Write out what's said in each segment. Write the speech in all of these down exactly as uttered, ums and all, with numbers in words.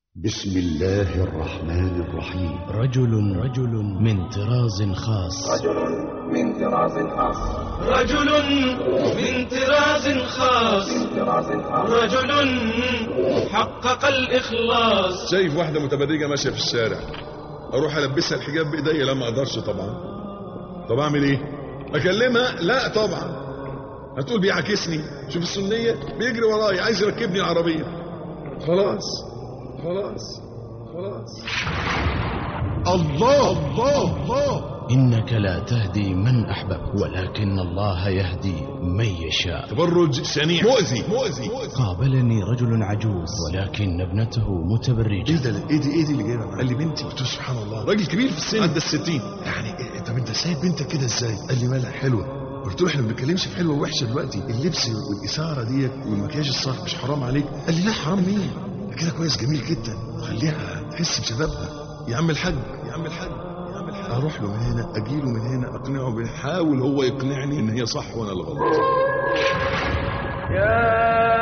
بسم الله الرحمن الرحيم. رجل رجل من طراز خاص. رجل من طراز خاص. رجل من طراز خاص. من طراز خاص. رجل حقق الإخلاص. شايف واحدة متبرجة ماشية في الشارع، أروح ألبسها الحجاب بإيديا؟ لا، ما أقدرش طبعا. طب أعمل إيه؟ أكلمها؟ لا طبعا. هتقول بيعاكسني. شوف السنية بيجري ورايا عايز يركبني العربية. خلاص خلاص خلاص. الله الله الله. إنك لا تهدي من أحببت ولكن الله يهدي من يشاء. تبرج شنيع مؤذي مؤذي. قابلني رجل عجوز ولكن ابنته متبرجة. ايه ده؟ ايه دي ايه دي اللي جايبها معاك؟ قال لي بنتي. قلت له سبحان الله، راجل كبير في السن عدى الستين. يعني إيه؟ طب انت سايب بنتك كده ازاي؟ قال لي مالها حلوه. قلت له احنا ما بنتكلمش في حلوه ووحشه دلوقتي، اللبس والاثاره ديت والمكياج الصح مش حرام عليك؟ قال لي لا حرام مين؟ كده كويس جميل جدا، خليها تحس بشبابها. يا عم الحاج يا عم الحاج يا عم الحاج. اروح له من هنا اجي له من هنا اقنعه، بنحاول هو يقنعني ان هي صح وانا الغلط. يا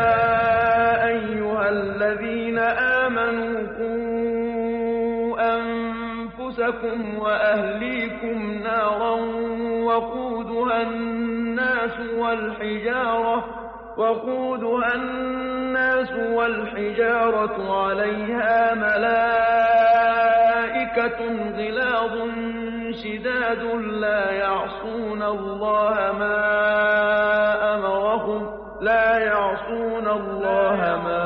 ايها الذين امنوا قوا انفسكم واهليكم نارا وقودها الناس والحجاره وقودها الناس والحجارة عليها ملائكة غلاظ شداد لا يعصون الله ما أمرهم لا يعصون الله ما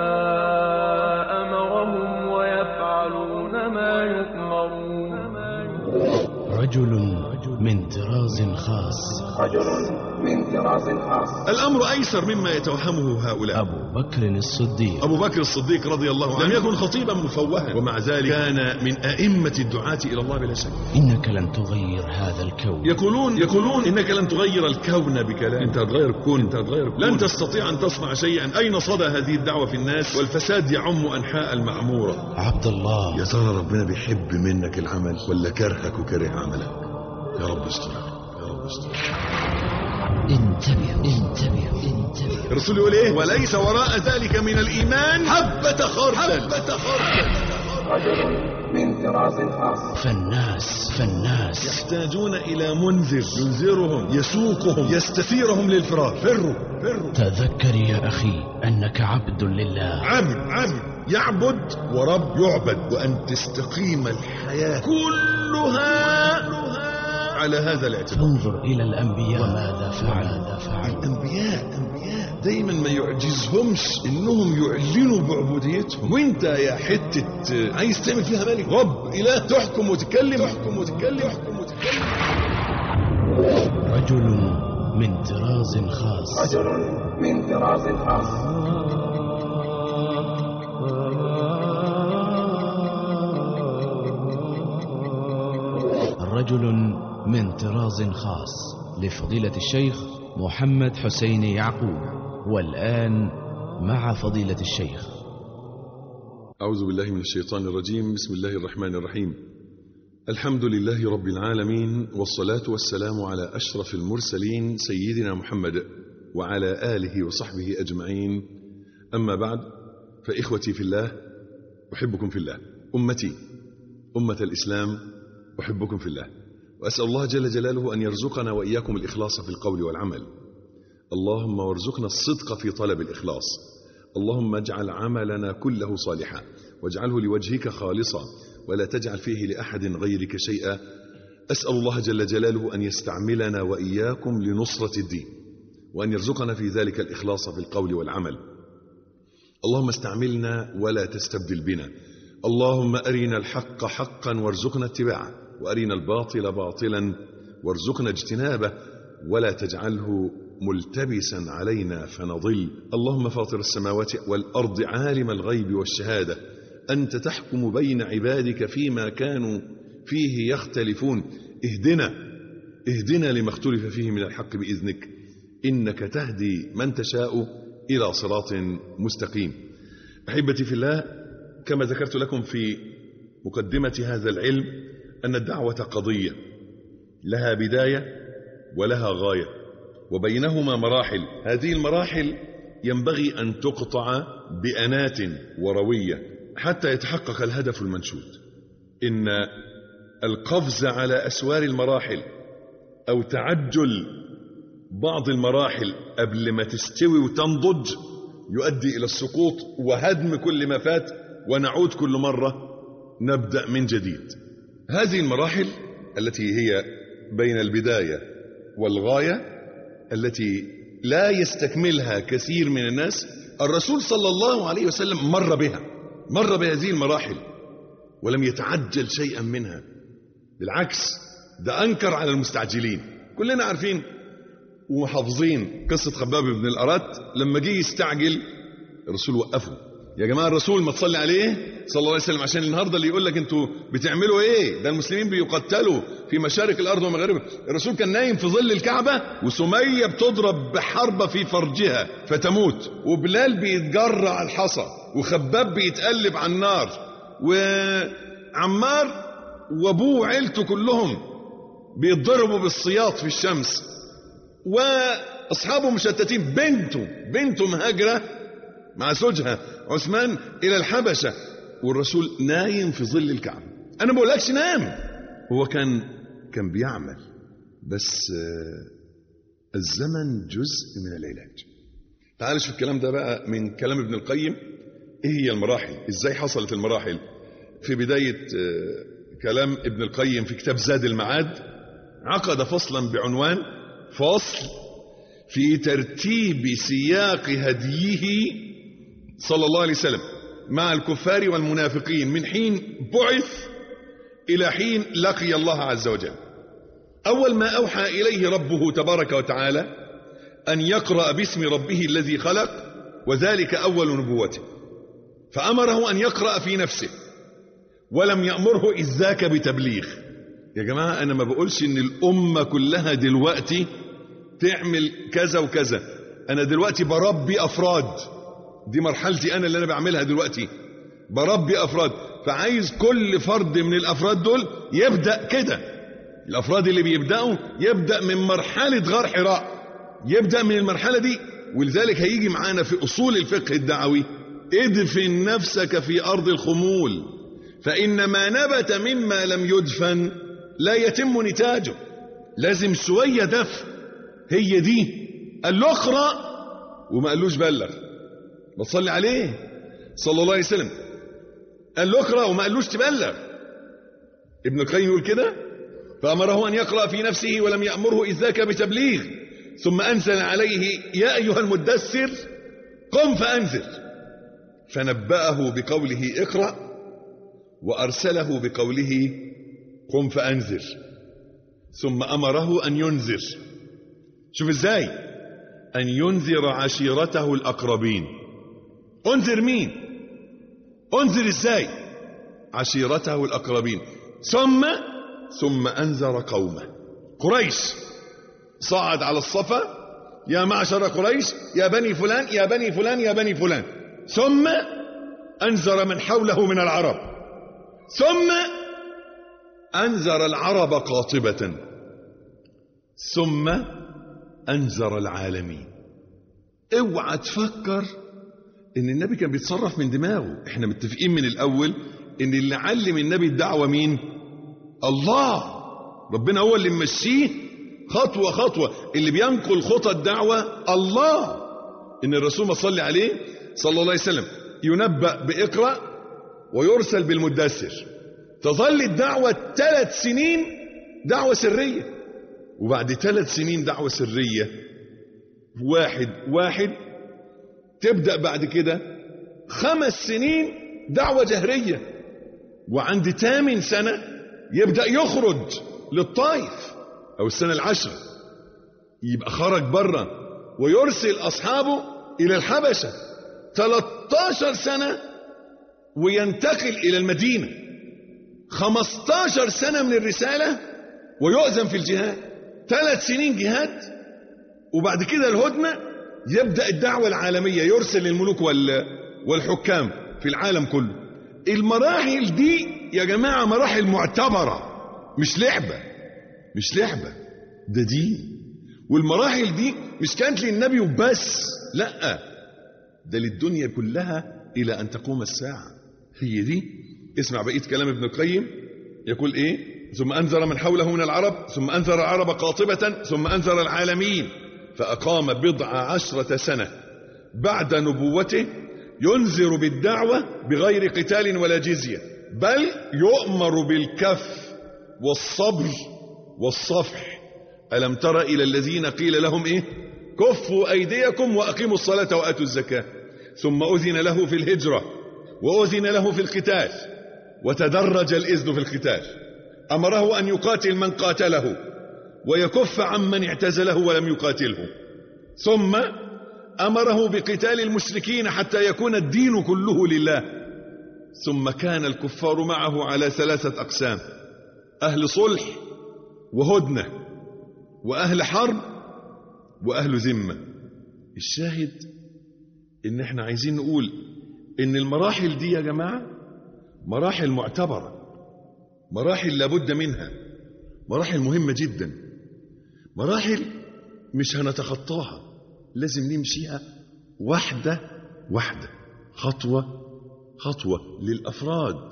أمرهم ويفعلون ما يؤمرون. رجل من طراز خاص. رجل من طراز خاص. الأمر أيسر مما يتوهمه هؤلاء. أبو بكر الصديق. أبو بكر الصديق رضي الله عنه لم يكن خطيبا مفوها، ومع ذلك كان من أئمة الدعاة إلى الله بلا شك. إنك لن تغير هذا الكون. يقولون يقولون إنك لن تغير الكون بكلام. أنت هتغير الكون. أنت هتغير الكون. لن تستطيع أن تصنع شيئا. أين صدى هذه الدعوة في الناس والفساد يعم أنحاء المعمورة؟ عبد الله، يا ترى ربنا بيحب منك العمل ولا كرهك وكره عملك؟ يا رب استر يا رب استر. انتبه انتبه انتبه. الرسول يقول ايه؟ وليس وراء ذلك من الإيمان حبة خردل. حبة خردل. رجل من طراز خاص. فالناس فالناس يحتاجون إلى منذر ينذرهم يسوقهم يستثيرهم للفرار. فروا فروا. تذكر يا أخي أنك عبد لله. عبد عبد يعبد ورب يعبد، وأن تستقيم الحياة كلها على هذا الاعتبار. فانظر إلى الأنبياء وماذا فعل فعل. الأنبياء أنبياء دايما ما يعجزهمش إنهم يعلنوا بعبوديتهم، وانت يا حتة عايز تعمل فيها ملك رب إله تحكم وتكلم تحكم وتكلم تحكم وتكلم. رجل من طراز خاص. رجل من طراز خاص. رجل من طراز خاص لفضيلة الشيخ محمد حسين يعقوب. والآن مع فضيلة الشيخ. أعوذ بالله من الشيطان الرجيم. بسم الله الرحمن الرحيم. الحمد لله رب العالمين، والصلاة والسلام على أشرف المرسلين سيدنا محمد وعلى آله وصحبه أجمعين. أما بعد، فإخوتي في الله أحبكم في الله. أمتي أمة الإسلام أحبكم في الله، وأسأل الله جل جلاله أن يرزقنا وإياكم الإخلاص في القول والعمل. اللهم وارزقنا الصدق في طلب الإخلاص. اللهم اجعل عملنا كله صالحا واجعله لوجهك خالصا ولا تجعل فيه لأحد غيرك شيئا. أسأل الله جل جلاله أن يستعملنا وإياكم لنصرة الدين، وأن يرزقنا في ذلك الإخلاص في القول والعمل. اللهم استعملنا ولا تستبدل بنا. اللهم أرنا الحق حقا وارزقنا اتباعه، وأرنا الباطل باطلا وارزقنا اجتنابه، ولا تجعله ملتبسا علينا فنضل. اللهم فاطر السماوات والأرض عالم الغيب والشهادة، أنت تحكم بين عبادك فيما كانوا فيه يختلفون. اهدنا اهدنا لما اختلف فيه من الحق بإذنك، إنك تهدي من تشاء إلى صراط مستقيم. أحبتي في الله، كما ذكرت لكم في مقدمة هذا العلم أن الدعوة قضية لها بداية ولها غاية، وبينهما مراحل. هذه المراحل ينبغي أن تقطع بأنات وروية، حتى يتحقق الهدف المنشود. إن القفز على أسوار المراحل أو تعجل بعض المراحل قبل ما تستوي وتنضج يؤدي إلى السقوط وهدم كل ما فات، ونعود كل مرة نبدأ من جديد. هذه المراحل التي هي بين البداية والغاية التي لا يستكملها كثير من الناس، الرسول صلى الله عليه وسلم مر بها، مر بهذه المراحل ولم يتعجل شيئا منها، بالعكس ده أنكر على المستعجلين. كلنا عارفين وحافظين قصة خباب بن الأرات لما جه يستعجل الرسول وقفه. يا جماعة الرسول ما تصلي عليه صلى الله عليه وسلم، عشان النهاردة اللي يقول لك انتوا بتعملوا ايه، ده المسلمين بيقتلوا في مشارق الأرض ومغاربها. الرسول كان نايم في ظل الكعبة وسمية بتضرب بحربة في فرجها فتموت، وبلال بيتجرع على الحصى، وخباب بيتقلب على النار، وعمار وابوه وعيلته كلهم بيتضربوا بالسياط في الشمس، واصحابه مشتتين. بنته بنته مهاجرة مع زوجها عثمان الى الحبشة، والرسول نايم في ظل الكعبة. انا ما بقولكش نام، هو كان كان بيعمل، بس الزمن جزء من العلاج. تعال شوف الكلام ده بقى من كلام ابن القيم. ايه هي المراحل؟ ازاي حصلت المراحل؟ في بداية كلام ابن القيم في كتاب زاد المعاد عقد فصلا بعنوان فصل في ترتيب سياق هديه صلى الله عليه وسلم مع الكفار والمنافقين من حين بعث إلى حين لقي الله عز وجل. أول ما أوحى إليه ربه تبارك وتعالى أن يقرأ باسم ربه الذي خلق، وذلك أول نبوته، فأمره أن يقرأ في نفسه ولم يأمره إذ ذاك بتبليغ. يا جماعة أنا ما بقولش إن الأمة كلها دلوقتي تعمل كذا وكذا، أنا دلوقتي بربي أفراد، دي مرحلتي أنا اللي أنا بعملها دلوقتي، بربي أفراد، فعايز كل فرد من الأفراد دول يبدأ كده. الأفراد اللي بيبدأوا يبدأ من مرحلة غار حراء، يبدأ من المرحلة دي. ولذلك هيجي معانا في أصول الفقه الدعوي: ادفن نفسك في أرض الخمول، فإن ما نبت مما لم يدفن لا يتم نتاجه. لازم شوية دفن، هي دي. قال له اقرأ وما قالوش بلغ، بتصلي عليه صلى الله عليه وسلم. قال له اقرأ وما قالوش تبلغ. ابن القيم يقول كده: فأمره أن يقرأ في نفسه ولم يأمره إذ ذاك بتبليغ، ثم أنزل عليه: يا أيها المدثر قم فأنذر، فنبأه بقوله اقرأ، وأرسله بقوله قم فأنذر، ثم أمره أن ينذر. شوف ازاي، أن ينذر عشيرته الأقربين. أنذر مين؟ أنذر ازاي؟ عشيرته الأقربين. ثم ثم أنذر قومه قريش، صعد على الصفا: يا معشر قريش، يا بني فلان، يا بني فلان، يا بني فلان. ثم أنذر من حوله من العرب، ثم أنذر العرب قاطبة، ثم أنذر العالمين. اوعى تفكر ان النبي كان بيتصرف من دماغه. احنا متفقين من الاول ان اللي علم النبي الدعوة مين؟ الله. ربنا هو اللي ممشيه خطوة خطوة، اللي بينقل خطى الدعوة الله. ان الرسول ما صلى عليه صلى الله عليه وسلم ينبأ بإقرأ ويرسل بالمدثر. تظل الدعوة ثلاث سنين دعوة سرية، وبعد ثلاث سنين دعوة سرية واحد واحد تبدأ بعد كده خمس سنين دعوة جهرية، وعند ثامن سنة يبدأ يخرج للطائف، أو السنة العشرة يبقى خرج بره ويرسل أصحابه إلى الحبشة. ثلاثة عشر سنة وينتقل إلى المدينة. خمسة عشر سنة من الرسالة ويؤذن في الجهاد. ثلاث سنين جهاد، وبعد كده الهدنة يبدأ الدعوة العالمية، يرسل الملوك والحكام في العالم كله. المراحل دي يا جماعة مراحل معتبرة، مش لعبة، مش لعبة، ده دين. والمراحل دي مش كانت للنبي وبس، لا، ده للدنيا كلها إلى أن تقوم الساعة. هي دي. اسمع بقية كلام ابن القيم، يقول ايه؟ ثم أنذر من حوله من العرب، ثم أنذر العرب قاطبة، ثم أنذر العالمين، فأقام بضع عشرة سنة بعد نبوته ينذر بالدعوة بغير قتال ولا جزية، بل يؤمر بالكف والصبر والصفح. ألم تر إلى الذين قيل لهم إيه؟ كفوا أيديكم وأقيموا الصلاة وآتوا الزكاة، ثم أذن له في الهجرة وأذن له في القتال، وتدرج الإذن في القتال. أمره أن يقاتل من قاتله ويكف عمن اعتزله ولم يقاتله، ثم أمره بقتال المشركين حتى يكون الدين كله لله. ثم كان الكفار معه على ثلاثة أقسام: أهل صلح وهدنة، وأهل حرب، وأهل ذمة. الشاهد إن احنا عايزين نقول إن المراحل دي يا جماعة مراحل معتبرة، مراحل لابد منها، مراحل مهمة جدا، مراحل مش هنتخطاها، لازم نمشيها واحدة واحدة، خطوة خطوة، للأفراد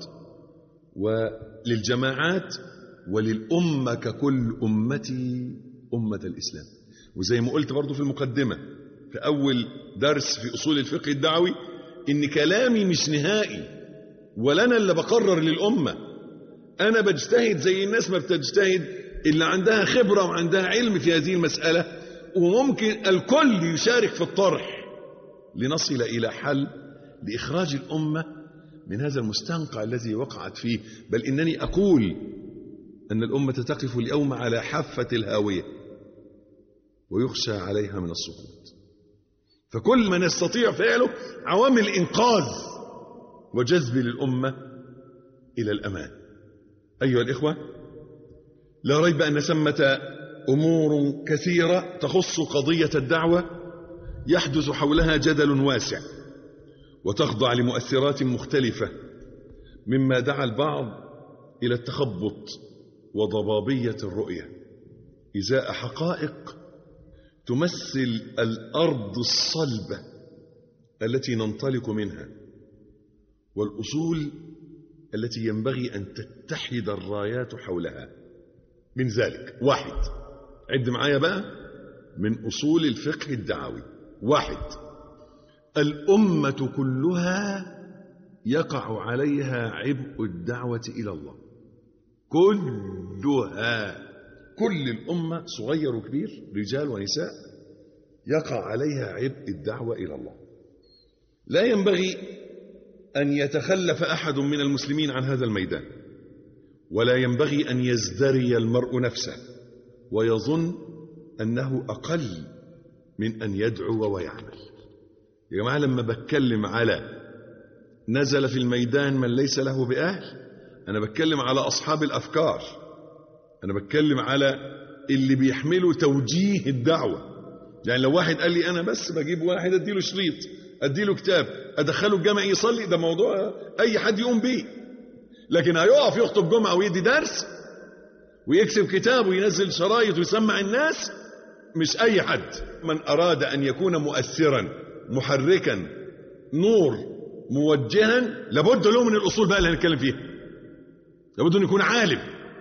وللجماعات وللأمة ككل. أمتي أمة الإسلام. وزي ما قلت برضو في المقدمة في أول درس في أصول الفقه الدعوي إن كلامي مش نهائي، ولا أنا اللي بقرر للأمة، أنا بجتهد زي الناس ما بتجتهد اللي عندها خبرة وعندها علم في هذه المسألة، وممكن الكل يشارك في الطرح لنصل إلى حل لإخراج الأمة من هذا المستنقع الذي وقعت فيه. بل إنني أقول أن الأمة تقف اليوم على حافة الهاوية ويخشى عليها من السقوط، فكل من يستطيع فعله عوامل إنقاذ وجذب للأمة إلى الأمان. أيها الإخوة، لا ريب أن ثمة أمور كثيرة تخص قضية الدعوة يحدث حولها جدل واسع، وتخضع لمؤثرات مختلفة، مما دعا البعض إلى التخبط وضبابية الرؤية إزاء حقائق تمثل الأرض الصلبة التي ننطلق منها، والأصول التي ينبغي أن تتحد الرايات حولها. من ذلك: واحد، عد معايا بقى من أصول الفقه الدعوي. واحد، الأمة كلها يقع عليها عبء الدعوة إلى الله، كلها، كل الأمة صغير وكبير، رجال ونساء، يقع عليها عبء الدعوة إلى الله. لا ينبغي أن يتخلف أحد من المسلمين عن هذا الميدان، ولا ينبغي أن يزدري المرء نفسه ويظن أنه أقل من أن يدعو ويعمل. يا جماعة، لما بتكلم على نزل في الميدان من ليس له بأهل، أنا بتكلم على أصحاب الأفكار، أنا بتكلم على اللي بيحملوا توجيه الدعوة. يعني لو واحد قال لي أنا بس بجيب واحد أديله شريط، أديله كتاب، أدخله الجامع يصلي، ده موضوع أي حد يقوم بيه. لكن هيقف يخطب جمعة ويدي درس ويكسب كتاب وينزل شرايط ويسمع الناس، مش أي حد. من أراد أن يكون مؤثرا محركا نور موجها لابد له من الأصول بقى اللي هنتكلم فيها. لابد أن يكون عالم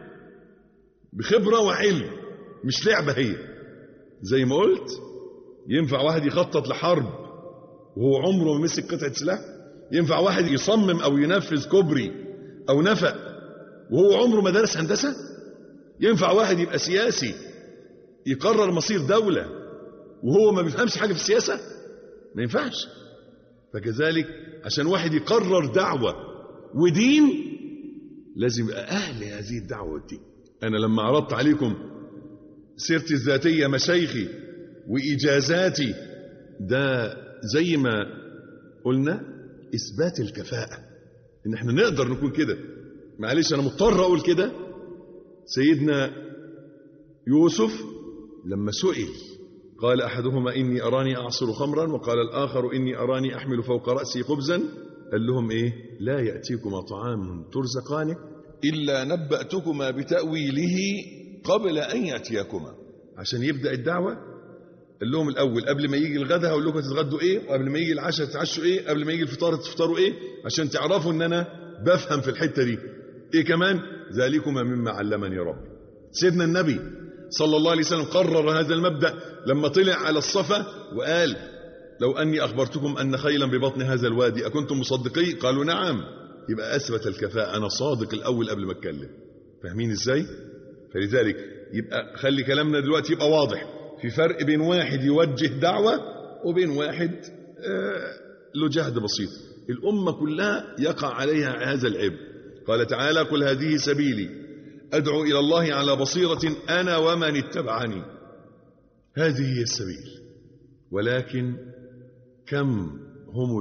بخبرة وعلم، مش لعبة هي. زي ما قلت، ينفع واحد يخطط لحرب وهو عمره ما مسك قطعة سلاح؟ ينفع واحد يصمم أو ينفذ كوبري أو نفق وهو عمره ما درس هندسة؟ ينفع واحد يبقى سياسي يقرر مصير دولة وهو ما بيفهمش حاجة في السياسة؟ ما ينفعش. فكذلك عشان واحد يقرر دعوة ودين لازم يبقى أهل هذه الدعوة والدين. أنا لما عرضت عليكم سيرتي الذاتية، مشايخي وإجازاتي، ده زي ما قلنا إثبات الكفاءة، إن احنا نقدر نكون كده. معلش أنا مضطر أقول كده. سيدنا يوسف لما سئل قال أحدهما إني أراني أعصر خمرا وقال الآخر إني أراني أحمل فوق رأسي خبزا، قال لهم إيه؟ لا يأتيكما طعام ترزقانه إلا نبأتكما بتأويله قبل أن يأتيكما. عشان يبدأ الدعوة قال لهم الأول قبل ما يجي الغداء هقول لكم تتغدوا إيه، وقبل ما يجي العشاء تتعشوا إيه، قبل ما يجي الفطار تفطروا إيه، عشان تعرفوا إن أنا بفهم في الحتة دي. ايه كمان؟ ذلكما مما علمني ربي. سيدنا النبي صلى الله عليه وسلم قرر هذا المبدأ لما طلع على الصفا وقال لو أني أخبرتكم أن خيلا ببطن هذا الوادي أكنتم مصدقي؟ قالوا نعم. يبقى أثبت الكفاءة، أنا صادق الأول قبل ما أتكلم. فاهمين إزاي؟ فلذلك يبقى خلي كلامنا دلوقتي يبقى واضح. في فرق بين واحد يوجه دعوة وبين واحد آه له جهد بسيط. الأمة كلها يقع عليها هذا العيب. قال تعالى قل هذه سبيلي أدعو إلى الله على بصيرة أنا ومن اتبعني. هذه هي السبيل، ولكن كم هم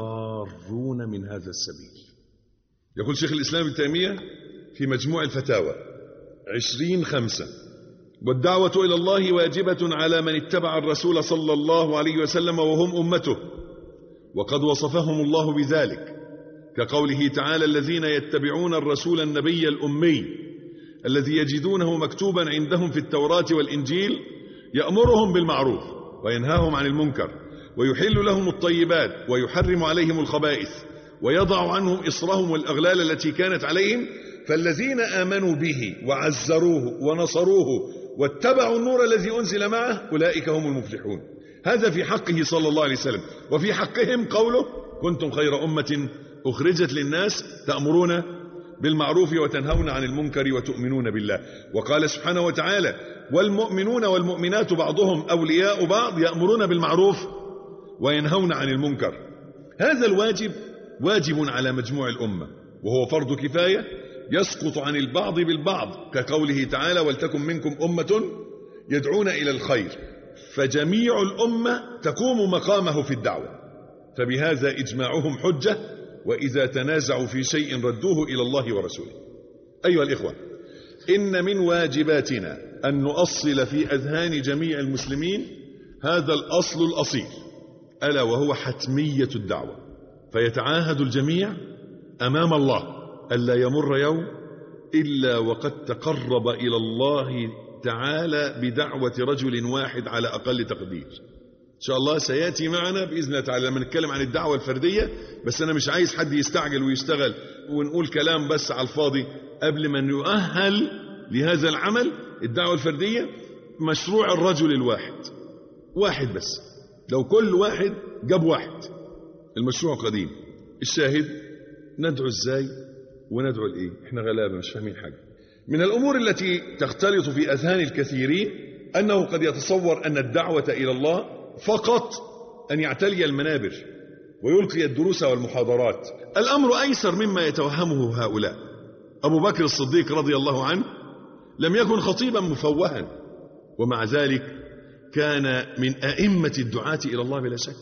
الفارون من هذا السبيل؟ يقول شيخ الإسلام ابن تيمية في مجموع الفتاوى عشرين خمسة والدعوة إلى الله واجبة على من اتبع الرسول صلى الله عليه وسلم وهم أمته، وقد وصفهم الله بذلك كقوله تعالى الذين يتبعون الرسول النبي الأمي الذي يجدونه مكتوبا عندهم في التوراة والإنجيل يأمرهم بالمعروف وينهاهم عن المنكر ويحل لهم الطيبات ويحرم عليهم الخبائث ويضع عنهم إصرهم والأغلال التي كانت عليهم فالذين آمنوا به وعزروه ونصروه واتبعوا النور الذي أنزل معه أولئك هم المفلحون. هذا في حقه صلى الله عليه وسلم. وفي حقهم قوله كنتم خير أمة أخرجت للناس تأمرون بالمعروف وتنهون عن المنكر وتؤمنون بالله. وقال سبحانه وتعالى والمؤمنون والمؤمنات بعضهم أولياء بعض يأمرون بالمعروف وينهون عن المنكر. هذا الواجب واجب على مجموع الأمة، وهو فرض كفاية يسقط عن البعض بالبعض كقوله تعالى ولتكن منكم أمة يدعون إلى الخير، فجميع الأمة تقوم مقامه في الدعوة. فبهذا إجماعهم حجة، وإذا تنازعوا في شيء ردوه إلى الله ورسوله. أيها الإخوة، إن من واجباتنا أن نؤصل في أذهان جميع المسلمين هذا الأصل الأصيل، ألا وهو حتمية الدعوة. فيتعاهد الجميع أمام الله ألا يمر يوم إلا وقد تقرب إلى الله تعالى بدعوة رجل واحد على أقل تقدير. إن شاء الله سيأتي معنا بإذن الله تعالى لما نتكلم عن الدعوة الفردية. بس أنا مش عايز حد يستعجل ويشتغل ونقول كلام بس على الفاضي قبل ما نؤهل لهذا العمل. الدعوة الفردية مشروع الرجل الواحد، واحد بس. لو كل واحد جاب واحد المشروع قديم. الشاهد ندعو ازاي وندعو لايه؟ احنا غلابة مش فاهمين حاجة. من الأمور التي تختلط في أذهان الكثيرين أنه قد يتصور أن الدعوة إلى الله فقط أن يعتلي المنابر ويلقي الدروس والمحاضرات. الأمر أيسر مما يتوهمه هؤلاء. أبو بكر الصديق رضي الله عنه لم يكن خطيبا مفوها، ومع ذلك كان من أئمة الدعاة إلى الله بلا شك.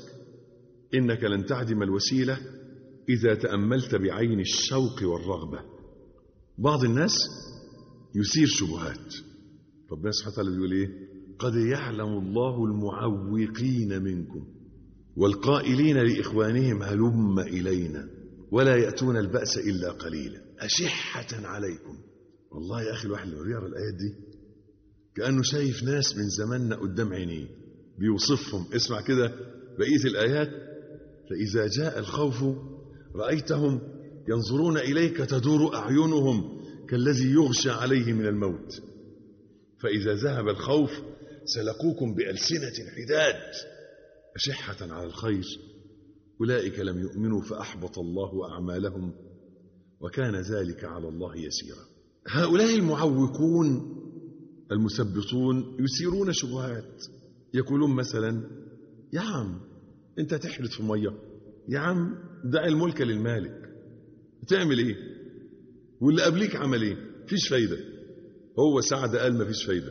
إنك لن تعدم الوسيلة إذا تأملت بعين الشوق والرغبة. بعض الناس يثير شبهات. ربنا سبحانه وتعالى بيقول إيه؟ قد يعلم الله المعوقين منكم والقائلين لإخوانهم هلم إلينا ولا يأتون البأس إلا قليلا أشحة عليكم. والله يا أخي الواحد اللي يرى الآيات دي كأنه شايف ناس من زماننا قدام عينيه بيوصفهم. اسمع كده بقية الآيات. فإذا جاء الخوف رأيتهم ينظرون إليك تدور أعينهم كالذي يغشى عليه من الموت فإذا ذهب الخوف سلقوكم بألسنة حداد أشحة على الخير أولئك لم يؤمنوا فأحبط الله أعمالهم وكان ذلك على الله يسيرا. هؤلاء المعوقون المثبطون يثيرون شبهات. يقولون مثلا يا عم انت تحرث في ميه، يا عم دع الملك للمالك، تعمل ايه؟ واللي قبليك عمل ايه؟ فيش فايدة. هو سعد قال ما فيش فايدة.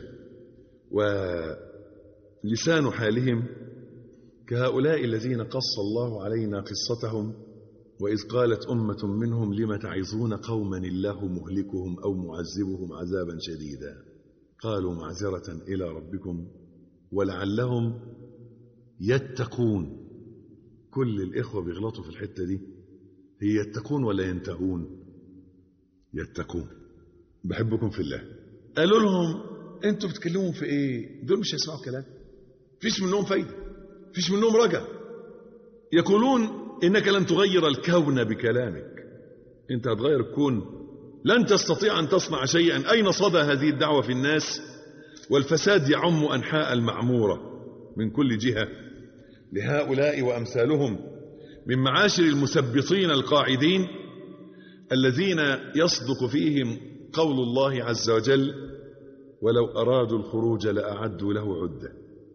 ولسان حالهم كهؤلاء الذين قص الله علينا قصتهم وإذ قالت أمة منهم لم تعظون قوما الله مهلكهم أو معذبهم عذابا شديدا قالوا معذرة إلى ربكم ولعلهم يتقون. كل الإخوة بيغلطوا في الحتة دي. هي يتقون ولا ينتهون؟ يتقون. بحبكم في الله. قالوا لهم انتوا بتكلموا في ايه؟ دول مش هيسمعوا كلام، فيش منهم فايدة، فيش منهم رجع. يقولون انك لن تغير الكون بكلامك. أنت هتغير الكون؟ لن تستطيع أن تصنع شيئا. أين صدى هذه الدعوة في الناس؟ والفساد يعم أنحاء المعمورة من كل جهة. لهؤلاء وأمثالهم من معاشر المثبطين القاعدين الذين يصدق فيهم قول الله عز وجل: ولو أرادوا الخروج لأعدوا له عدة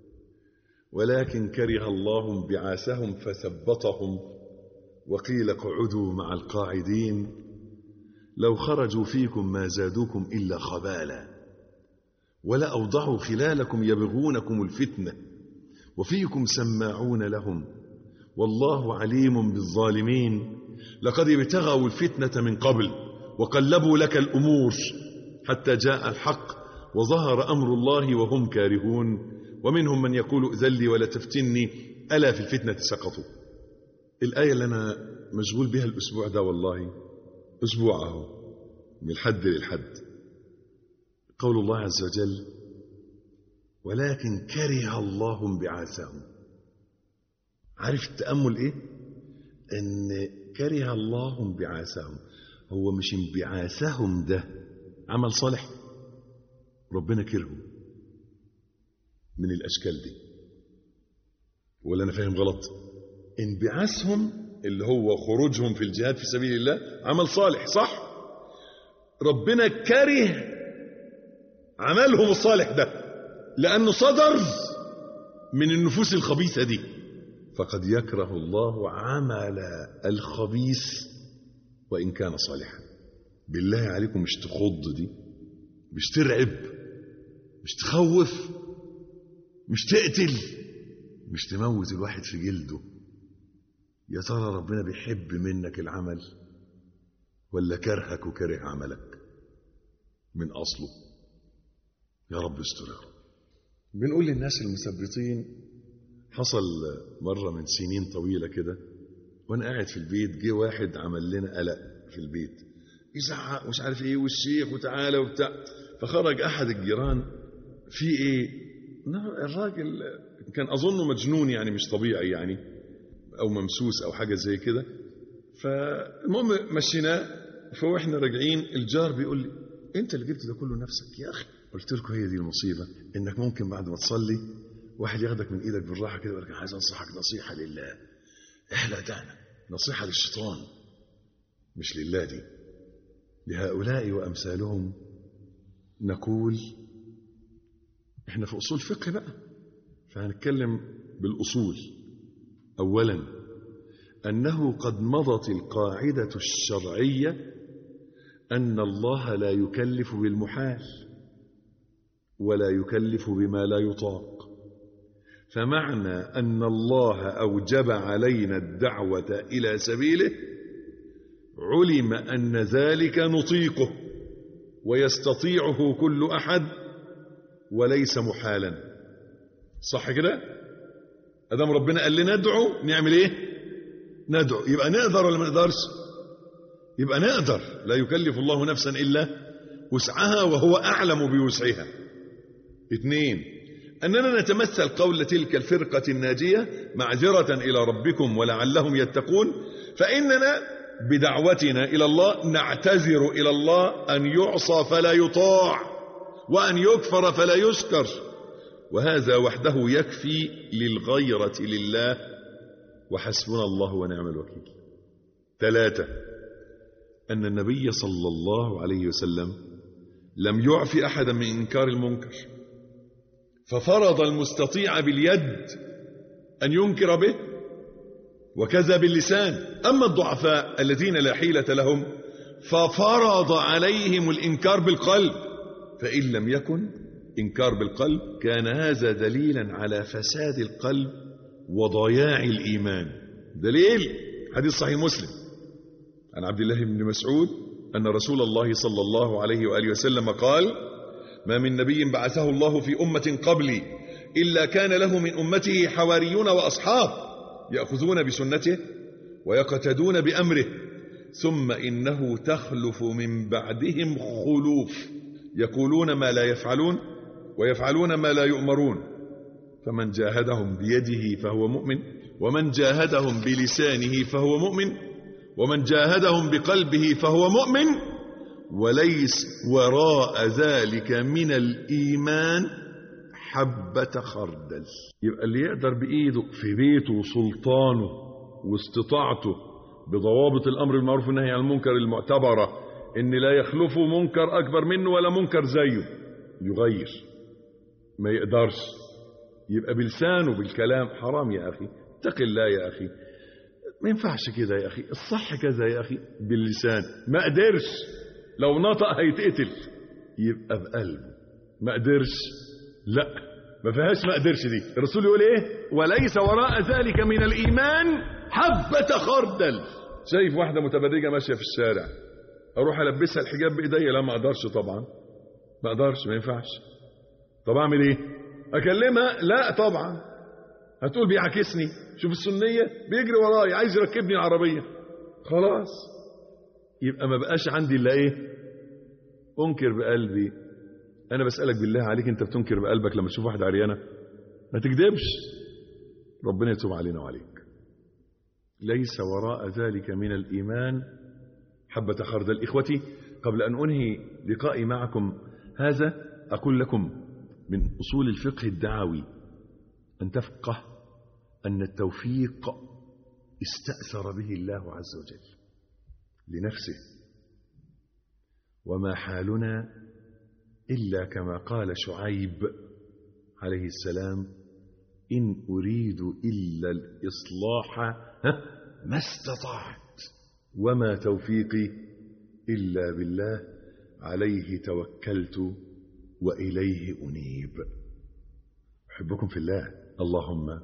ولكن كره الله بعاثهم فثبطهم وقيل اقعدوا مع القاعدين لو خرجوا فيكم ما زادوكم إلا خبالا ولأوضعوا خلالكم يبغونكم الفتنة وفيكم سماعون لهم والله عليم بالظالمين لقد ابتغوا الفتنة من قبل وقلبوا لك الأمور حتى جاء الحق وظهر أمر الله وهم كارهون ومنهم من يقول ائذن لي ولا تفتني ألا في الفتنة سقطوا. الآية اللي أنا مشغول بها الأسبوع ده والله أسبوعه من الحد للحد، قول الله عز وجل: ولكن كره الله انبعاثهم. عارف التأمل إيه؟ إن كره الله انبعاثهم، هو مش انبعاثهم ده عمل صالح، ربنا كرهه من الأشكال دي، ولا أنا فاهم غلط؟ انبعاثهم اللي هو خروجهم في الجهاد في سبيل الله عمل صالح، صح؟ ربنا كره عملهم الصالح ده لأنه صدر من النفوس الخبيثة دي. فقد يكره الله عمل الخبيث وإن كان صالحا. بالله عليكم مش تخض دي، مش ترعب، مش تخوف، مش تقتل، مش تموت الواحد في جلده. يا ترى ربنا بيحب منك العمل ولا كرهك وكره عملك من أصله؟ يا رب استر. بنقول للناس المثبطين، حصل مرة من سنين طويلة كده وانا قاعد في البيت، جه واحد عمل لنا قلق في البيت، يزعق مش عارف ايه والشيخ وتعالى وبتاع. فخرج احد الجيران، في ايه؟ الراجل كان اظنه مجنون يعني مش طبيعي يعني، او ممسوس او حاجة زي كده. فالمهم مشيناه. فاحنا راجعين الجار بيقول لي: انت اللي جبت ده كله نفسك يا اخي. قلت لكم هي دي المصيبة، انك ممكن بعد ما تصلي واحد ياخدك من ايدك بالراحة كده ويقول لك: عايز انصحك نصيحة لله. احلى دعنا نصيحة للشيطان مش لله. دي لهؤلاء وامثالهم نقول احنا في اصول فقه بقى، فهنتكلم بالاصول. اولا انه قد مضت القاعدة الشرعية ان الله لا يكلف بالمحال ولا يكلف بما لا يطاق. فمعنى أن الله أوجب علينا الدعوة إلى سبيله علم أن ذلك نطيقه ويستطيعه كل أحد وليس محالا، صح كده؟ أدام ربنا قال لنا ندعو، نعمل إيه؟ ندعو. يبقى نقدر ولا ما نقدرش؟ يبقى نقدر. لا يكلف الله نفسا إلا وسعها وهو أعلم بوسعها. اثنين، أننا نتمثل قول تلك الفرقة الناجية: معذرة إلى ربكم ولعلهم يتقون. فإننا بدعوتنا إلى الله نعتذر إلى الله أن يعصى فلا يطاع وأن يكفر فلا يشكر، وهذا وحده يكفي للغيرة لله وحسبنا الله ونعم الوكيل. ثلاثة، أن النبي صلى الله عليه وسلم لم يعف أحدا من إنكار المنكر، ففرض المستطيع باليد أن ينكر به، وكذا باللسان. أما الضعفاء الذين لا حيلة لهم ففرض عليهم الإنكار بالقلب، فإن لم يكن إنكار بالقلب كان هذا دليلا على فساد القلب وضياع الإيمان. دليل حديث صحيح مسلم عن عبد الله بن مسعود أن رسول الله صلى الله عليه وآله وسلم قال: ما من نبي بعثه الله في أمة قبلي إلا كان له من أمته حواريون وأصحاب يأخذون بسنته ويقتدون بأمره، ثم إنه تخلف من بعدهم خلوف يقولون ما لا يفعلون ويفعلون ما لا يؤمرون، فمن جاهدهم بيده فهو مؤمن، ومن جاهدهم بلسانه فهو مؤمن، ومن جاهدهم بقلبه فهو مؤمن، وليس وراء ذلك من الإيمان حبة خردل. يبقى اللي يقدر بإيده في بيته وسلطانه واستطاعته بضوابط الأمر بالمعروف والنهي عن المنكر المعتبرة إن لا يخلفه منكر أكبر منه ولا منكر زيه يغير، ما يقدرش، يبقى بلسانه بالكلام حرام يا أخي، اتق الله يا أخي، ما ينفعش كده يا أخي، الصح كذا يا أخي، باللسان. ما قدرش، لو نطق هيتقتل، يبقى بقلبه. ما قدرش، لا ما فيهاش ما قدرش دي. الرسول يقول ايه؟ وليس وراء ذلك من الإيمان حبة خردل. شايف واحدة متبرجة ماشية في الشارع، اروح البسها الحجاب بايديا؟ لا ما اقدرش طبعا، ما اقدرش، ما ينفعش. طب اعمل ايه؟ اكلمها؟ لا طبعا، هتقول بيعاكسني، شوف السنية بيجري ورايا عايز يركبني العربية، خلاص يبقى ما بقاش عندي الا ايه؟ انكر بقلبي. انا بسألك بالله عليك، انت بتنكر بقلبك لما تشوف واحدة عريانة؟ ما تكذبش، ربنا يتوب علينا وعليك. ليس وراء ذلك من الإيمان حبة خردل. إخوتي، قبل أن أنهي لقائي معكم هذا أقول لكم من أصول الفقه الدعوي أن تفقه أن التوفيق استأثر به الله عز وجل لنفسه، وما حالنا إلا كما قال شعيب عليه السلام: إن أريد إلا الإصلاح ما استطعت وما توفيقي إلا بالله عليه توكلت وإليه أنيب. أحبكم في الله، اللهم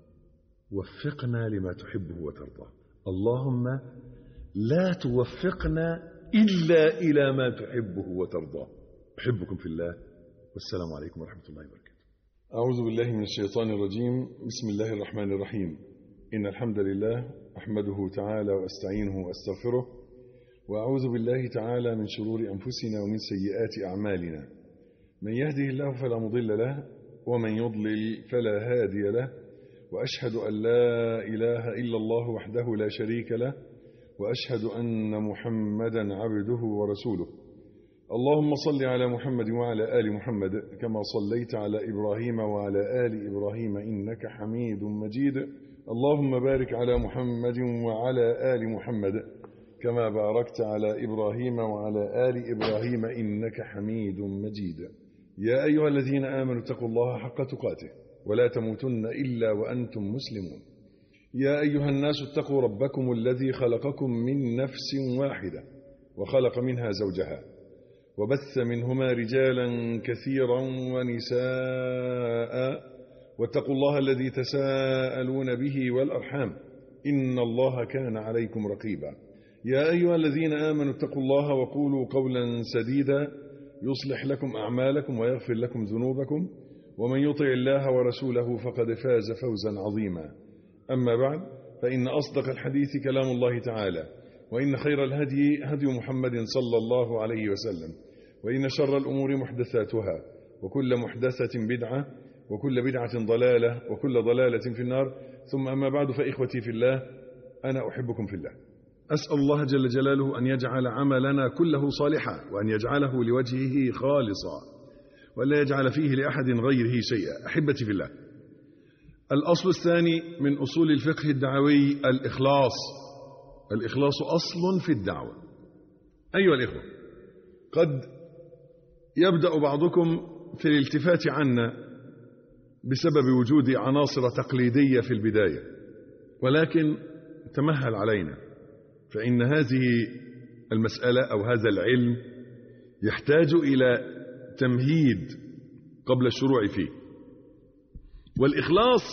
وفقنا لما تحبه وترضاه، اللهم لا توفقنا إلا إلى ما تحبه وترضاه. أحبكم في الله، والسلام عليكم ورحمة الله وبركاته. أعوذ بالله من الشيطان الرجيم، بسم الله الرحمن الرحيم. إن الحمد لله أحمده تعالى وأستعينه وأستغفره، وأعوذ بالله تعالى من شرور أنفسنا ومن سيئات أعمالنا. من يهده الله فلا مضل له، ومن يضلل فلا هادي له، وأشهد أن لا إله إلا الله وحده لا شريك له، وأشهد أن محمدا عبده ورسوله. اللهم صل على محمد وعلى آل محمد كما صليت على إبراهيم وعلى آل إبراهيم إنك حميد مجيد. اللهم بارك على محمد وعلى آل محمد كما باركت على إبراهيم وعلى آل إبراهيم إنك حميد مجيد. يا أيها الذين آمنوا اتقوا الله حق تقاته ولا تموتن إلا وأنتم مسلمون. يا أيها الناس اتقوا ربكم الذي خلقكم من نفس واحدة وخلق منها زوجها وبث منهما رجالا كثيرا ونساء، واتقوا الله الذي تساءلون به والأرحام إن الله كان عليكم رقيبا. يا أيها الذين آمنوا اتقوا الله وقولوا قولا سديدا يصلح لكم أعمالكم ويغفر لكم ذنوبكم، ومن يطع الله ورسوله فقد فاز فوزا عظيما. أما بعد، فإن أصدق الحديث كلام الله تعالى، وإن خير الهدي هدي محمد صلى الله عليه وسلم، وإن شر الأمور محدثاتها، وكل محدثة بدعة، وكل بدعة ضلالة، وكل ضلالة في النار. ثم أما بعد، فإخوتي في الله، أنا أحبكم في الله. أسأل الله جل جلاله أن يجعل عملنا كله صالحا، وأن يجعله لوجهه خالصا، ولا يجعل فيه لأحد غيره شيئا. أحبتي في الله، الأصل الثاني من أصول الفقه الدعوي الإخلاص. الإخلاص أصل في الدعوة. أيها الإخوة، قد يبدأ بعضكم في الالتفات عنا بسبب وجود عناصر تقليدية في البداية، ولكن تمهل علينا، فإن هذه المسألة أو هذا العلم يحتاج إلى تمهيد قبل الشروع فيه. والإخلاص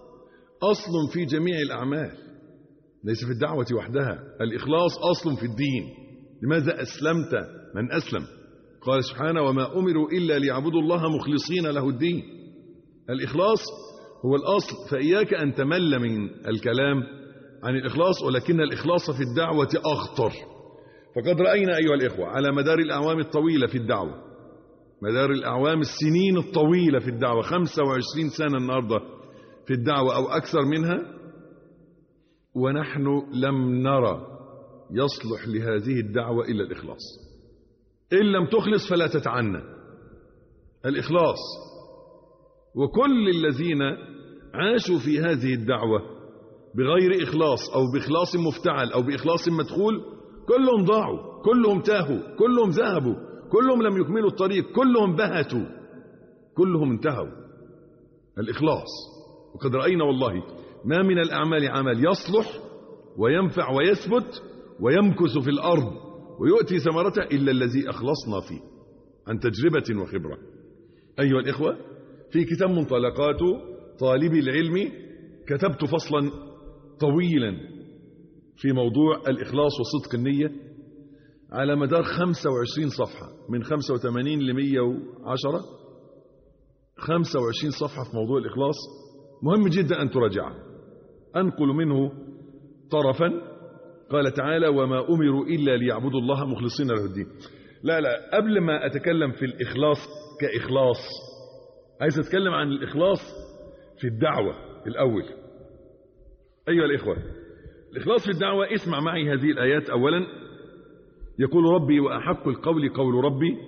أصل في جميع الأعمال، ليس في الدعوة وحدها. الإخلاص أصل في الدين. لماذا أسلمت من أسلم؟ قال سبحانه: وما أمروا إلا ليعبدوا الله مخلصين له الدين. الإخلاص هو الأصل، فإياك أن تمل من الكلام عن الإخلاص، ولكن الإخلاص في الدعوة أخطر. فقد رأينا أيها الإخوة على مدار الأعوام الطويلة في الدعوة، مدار الأعوام السنين الطويلة في الدعوة، خمسة وعشرين سنة النهاردة في الدعوة أو أكثر منها، ونحن لم نرى يصلح لهذه الدعوة إلا الإخلاص. إن لم تخلص فلا تتعنى. الإخلاص. وكل الذين عاشوا في هذه الدعوة بغير إخلاص أو بإخلاص مفتعل أو بإخلاص مدخول كلهم ضاعوا، كلهم تاهوا، كلهم ذهبوا، كلهم لم يكملوا الطريق، كلهم بهتوا، كلهم انتهوا. الإخلاص. وقد رأينا والله ما من الأعمال عمل يصلح وينفع ويثبت ويمكث في الأرض ويؤتي ثمرته إلا الذي أخلصنا فيه عن تجربة وخبرة. أيها الإخوة، في كتاب منطلقات طالب العلم كتبت فصلا طويلا في موضوع الإخلاص وصدق النية على مدار خمسة وعشرين صفحة، من خمسة وثمانين لمية وعشرة، خمسة وعشرين صفحة في موضوع الإخلاص. مهم جدا أن تراجعه. أنقل منه طرفا. قال تعالى: وما أمروا إلا ليعبدوا الله مخلصين له الدين. لا لا قبل ما أتكلم في الإخلاص كإخلاص، عايز أتكلم عن الإخلاص في الدعوة الأول. أيها الإخوة، الإخلاص في الدعوة، اسمع معي هذه الآيات. أولا يقول ربي: وأحق القول قول ربي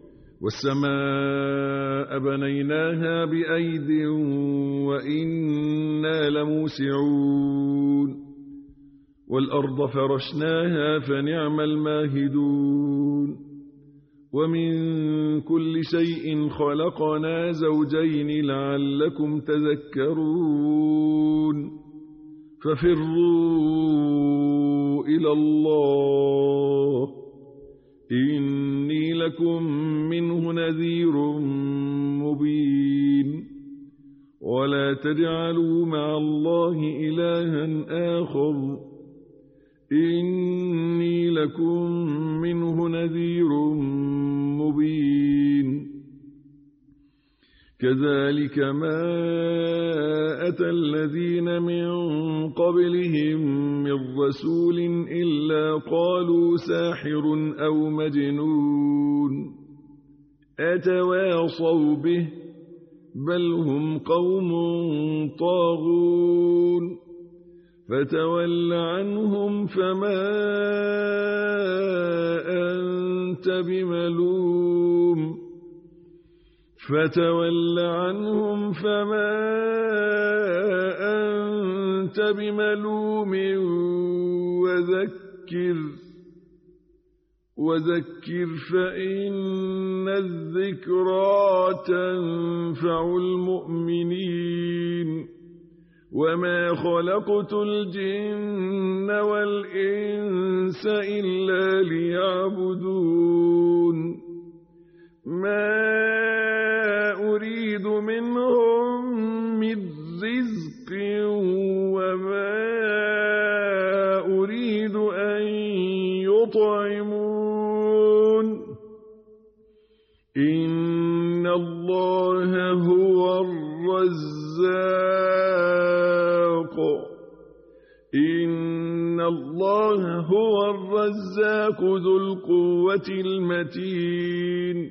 والسماء بنيناها بأيد وإنا لموسعون والأرض فرشناها فنعم الماهدون ومن كل شيء خلقنا زوجين لعلكم تذكرون ففروا إلى الله إني لكم منه نذير مبين ولا تجعلوا مع الله إلها آخر إني لكم منه نذير مبين كذلك ما أتى الذين من قبلهم من رسول إلا قالوا ساحر أو مجنون أتواصوا به بل هم قوم طاغون فتول عنهم فما أنت بملوم فتول عنهم فما أنت بملوم وذكر وذكر فإن الذكرى تنفع المؤمنين وما خلقت الجن والإنس إلا ليعبدون ما أريد منهم من رزق وما أريد أن يطعمون إن الله هو الرزاق إن الله هو الرزاق ذو القوة المتين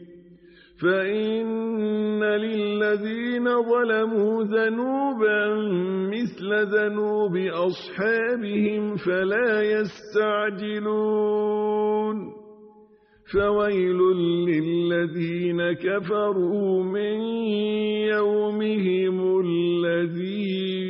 فإن للذين ظلموا ذنوبا مثل ذنوب أصحابهم فلا يستعجلون فويل للذين كفروا من يومهم الذي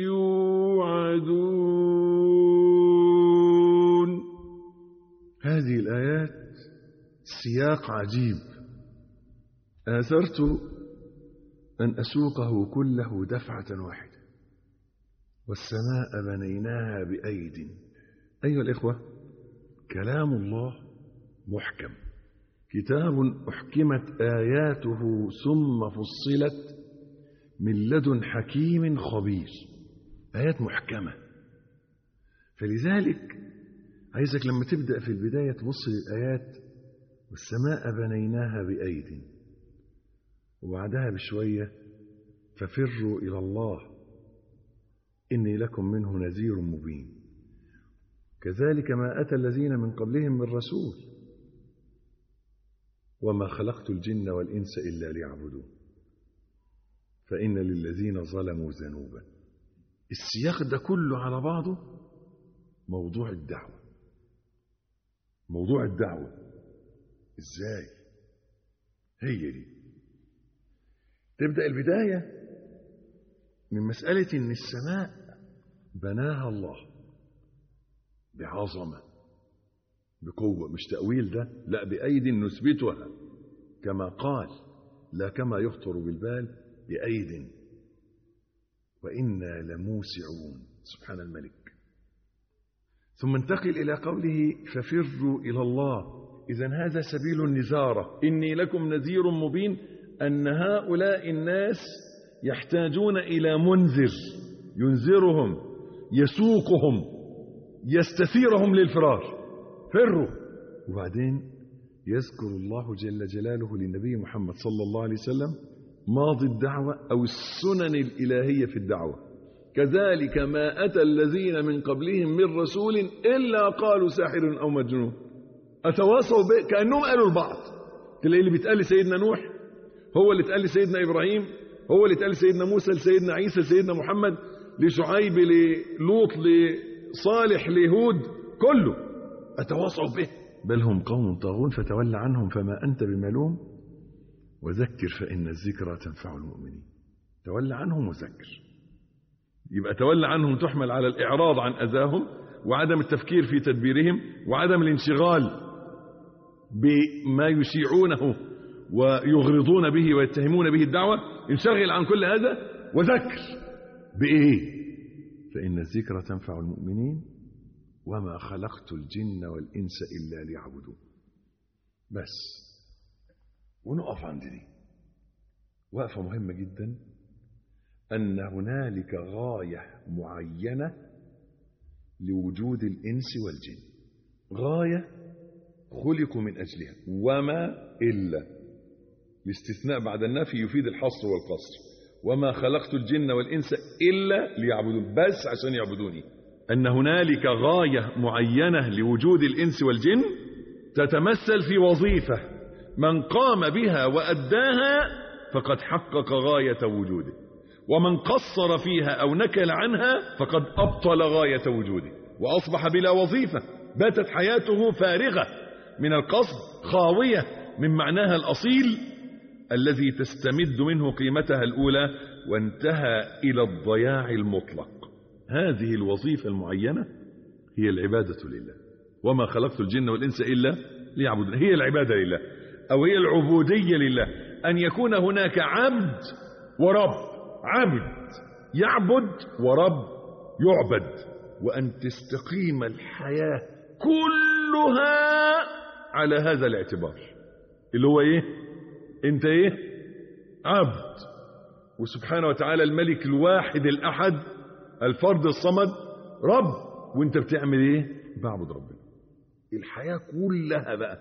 يوعدون. هذه الآيات سياق عجيب آثرت أن أسوقه كله دفعة واحدة. والسماء بنيناها بأيد. أيها الإخوة، كلام الله محكم، كتاب أحكمت آياته ثم فصلت من لدن حكيم خبير. آيات محكمة. فلذلك عايزك لما تبدأ في البداية تبص للآيات والسماء بنيناها بأيد، وبعدها بشوية ففروا إلى الله إني لكم منه نذير مبين كذلك ما أتى الذين من قبلهم من رسول وما خلقت الجن والإنس إلا ليعبدون فإن للذين ظلموا ذنوبا. السياق ده كله على بعضه موضوع الدعوة. موضوع الدعوة ازاي؟ هي دي تبدأ البداية من مسألة ان السماء بناها الله بعظمة بقوة، مش تأويل ده، لا، بأيد نثبتها كما قال، لا كما يخطر بالبال، بأيد وإنا لموسعون سبحان الملك. ثم انتقل إلى قوله ففروا إلى الله. إذن هذا سبيل النذارة، إني لكم نذير مبين، أن هؤلاء الناس يحتاجون إلى منذر ينذرهم يسوقهم يستثيرهم للفرار. فروا. وبعدين يذكر الله جل جلاله للنبي محمد صلى الله عليه وسلم ماضي الدعوة أو السنن الإلهية في الدعوة. كذلك ما أتى الذين من قبلهم من رسول إلا قالوا ساحر أو مجنون. أتواصوا به، كأنهم قالوا البعض. تلاقي اللي بيتقال لسيدنا نوح هو اللي اتقال لسيدنا إبراهيم، هو اللي اتقال لسيدنا موسى، لسيدنا عيسى، لسيدنا محمد، لشعيب، للوط، لصالح، لهود، كله أتواصوا به. بل هم قوم طاغون فتول عنهم فما أنت بملوم وذكر فإن الذكرى تنفع المؤمنين. تولى عنهم وذكر. يبقى تولى عنهم تحمل على الإعراض عن أذاهم وعدم التفكير في تدبيرهم وعدم الانشغال بما يشيعونه ويغرضون به ويتهمون به الدعوة. انشغل عن كل هذا وذكر. بإيه؟ فإن الذكرى تنفع المؤمنين وما خلقت الجن والإنس إلا ليعبدون. بس. ونقف عند دي وقفة مهمة جدا، أن هنالك غاية معينة لوجود الإنس والجن، غاية خلقوا من أجلها، وما إلا. الاستثناء بعد النفي يفيد الحصر والقصر. وما خلقت الجن والإنس إلا ليعبدون، بس عشان يعبدوني. أن هنالك غاية معينة لوجود الإنس والجن تتمثل في وظيفة من قام بها وأداها فقد حقق غاية وجوده، ومن قصر فيها أو نكل عنها فقد أبطل غاية وجوده وأصبح بلا وظيفة. باتت حياته فارغة من القصد، خاوية من معناها الأصيل الذي تستمد منه قيمتها الأولى، وانتهى إلى الضياع المطلق. هذه الوظيفة المعينة هي العبادة لله. وما خلقت الجن والإنس إلا ليعبدون، هي العبادة لله أو هي العبودية لله. أن يكون هناك عبد ورب، عبد يعبد ورب يعبد، وأن تستقيم الحياة كلها على هذا الاعتبار اللي هو إيه؟ أنت إيه؟ عبد. وسبحانه وتعالى الملك الواحد الأحد الفرد الصمد رب، وانت بتعمل ايه؟ بعبد ربنا. الحياة كلها بقى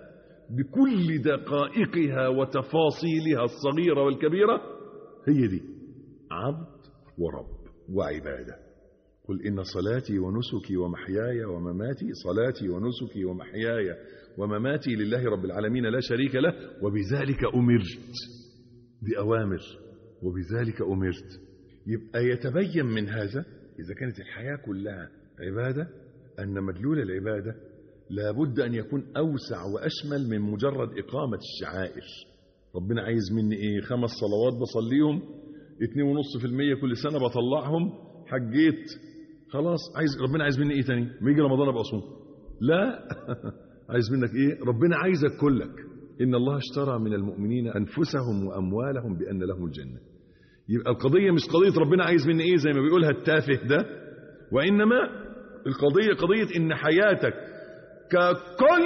بكل دقائقها وتفاصيلها الصغيرة والكبيرة هي دي، عبد ورب وعبادة. قل إن صلاتي ونسكي ومحياي ومماتي، صلاتي ونسكي ومحياي ومماتي لله رب العالمين لا شريك له وبذلك أمرت. دي أوامر وبذلك أمرت. يبقى يتبين من هذا إذا كانت الحياة كلها عبادة أن مدلول العبادة لابد أن يكون أوسع وأشمل من مجرد إقامة الشعائر. ربنا عايز مني إيه؟ خمس صلوات بصليهم، اتنين ونص في المية كل سنة بطلعهم، حجيت، خلاص. عايز ربنا عايز مني إيه تاني؟ ما يجي رمضان أبقى أصوم؟ لا. عايز منك إيه؟ ربنا عايزك كلك. إن الله اشترى من المؤمنين أنفسهم وأموالهم بأن لهم الجنة. يبقى القضية مش قضية ربنا عايز مني إيه زي ما بيقولها التافه ده، وإنما القضية قضية إن حياتك ككل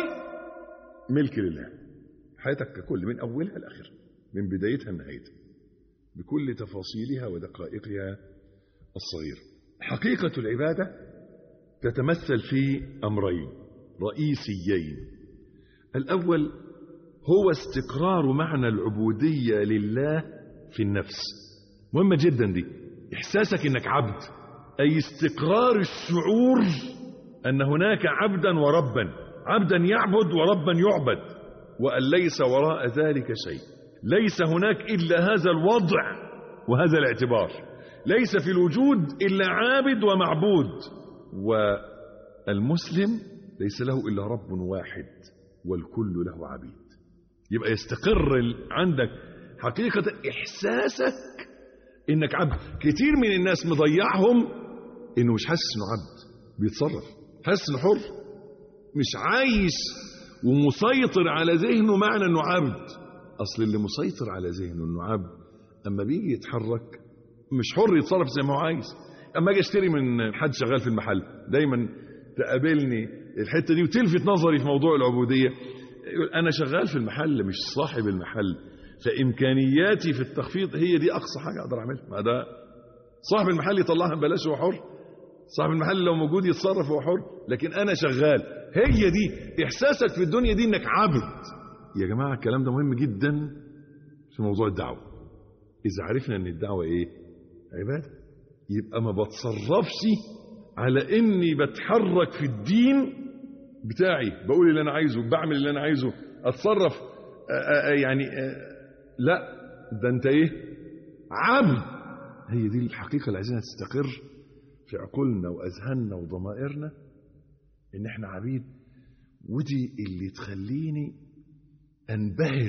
ملك لله. حياتك ككل من أولها لآخرها، من بدايتها لنهايتها، بكل تفاصيلها ودقائقها الصغيرة. حقيقة العبادة تتمثل في أمرين رئيسيين. الأول هو استقرار معنى العبودية لله في النفس. مهمة جدا دي، إحساسك إنك عبد، أي استقرار الشعور أن هناك عبدا وربا، عبدا يعبد وربا يعبد، وأن ليس وراء ذلك شيء. ليس هناك إلا هذا الوضع وهذا الاعتبار. ليس في الوجود إلا عابد ومعبود. والمسلم ليس له إلا رب واحد والكل له عبيد. يبقى يستقر عندك حقيقة إحساسك إنك عبد. كتير من الناس مضيعهم إنه مش حاسس إنه عبد بيتصرف، حاسس إنه حر، مش عايش ومسيطر على ذهنه معنى إنه عبد. أصل اللي مسيطر على ذهنه إنه عبد أما بيجي يتحرك مش حر يتصرف زي ما هو عايز. أما أجي أشتري من حد شغال في المحل، دايما تقابلني الحتة دي وتلفت نظري في موضوع العبودية. أنا شغال في المحل مش صاحب المحل، فإمكانياتي في التخفيض هي دي أقصى حاجة أقدر أعملها. ما ده صاحب المحل يطلعها ببلاش هو حر، صاحب المحل لو موجود يتصرف هو حر، لكن أنا شغال. هي دي إحساسك في الدنيا دي إنك عبد. يا جماعة الكلام ده مهم جدا في موضوع الدعوة. إذا عرفنا أن الدعوة إيه؟ عبادة، يبقى ما بتصرفش على إني بتحرك في الدين بتاعي، بقول اللي أنا عايزه، بعمل اللي أنا عايزه، أتصرف آآ آآ يعني آآ لا، ده أنت إيه؟ عبد. هي دي الحقيقة اللي عايزينها تستقر في عقولنا وأذهاننا وضمائرنا، إن إحنا عبيد. ودي اللي تخليني أنبهر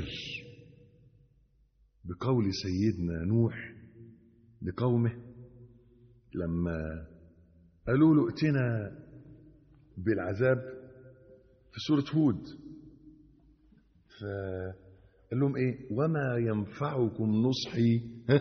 بقول سيدنا نوح لقومه لما قالوا له ائتنا بالعذاب في سورة هود، فقال لهم ايه؟ وما ينفعكم نصحي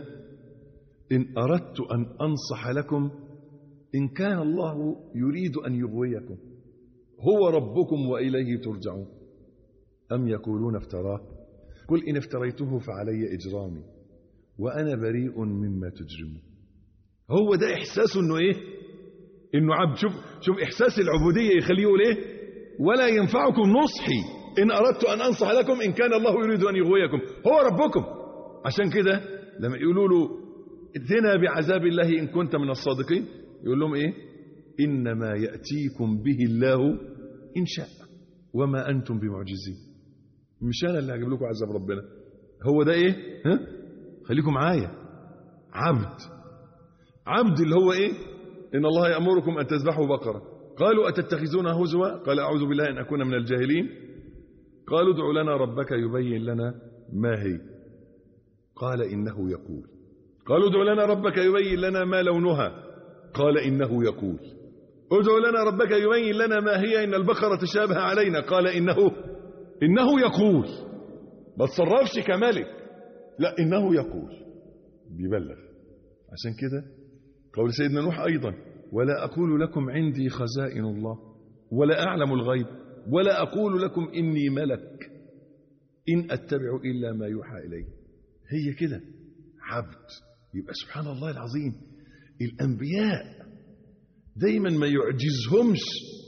إن أردت أن أنصح لكم إن كان الله يريد أن يغويكم هو ربكم وإليه ترجعون أم يقولون افتراه قل إن افتريته فعلي إجرامي وأنا بريء مما تجرمون. هو ده إحساسه إنه إيه؟ إنه عبد. شوف شوف إحساس العبودية يخليه يقول إيه؟ ولا ينفعكم نصحي إن أردت أن أنصح لكم إن كان الله يريد أن يغويكم هو ربكم. عشان كده لما يقولوا له ائتنا بعذاب الله إن كنت من الصادقين، يقول لهم إيه؟ إنما يأتيكم به الله إن شاء وما أنتم بمعجزين. مش أنا اللي هجيب لكم عذاب ربنا. هو ده إيه؟ ها؟ خليكم معايا. عبد. عبد اللي هو إيه؟ إن الله يأمركم أن تذبحوا بقرة قالوا أتتخذون هزوا قال أعوذ بالله أن أكون من الجاهلين قالوا ادع لنا ربك يبين لنا ما هي قال إنه يقول قالوا ادع لنا ربك يبين لنا ما لونها قال إنه يقول ادع لنا ربك يبين لنا ما هي إن البقرة تشابه علينا قال إنه إنه يقول. ما تصرفش كملك، لا إنه يقول، بيبلغ. عشان كده قول سيدنا نوح أيضا ولا أقول لكم عندي خزائن الله ولا أعلم الغيب ولا أقول لكم إني ملك إن أتبع إلا ما يوحى إلي. هي كده عبد. يبقى سبحان الله العظيم الأنبياء دايما ما يعجزهمش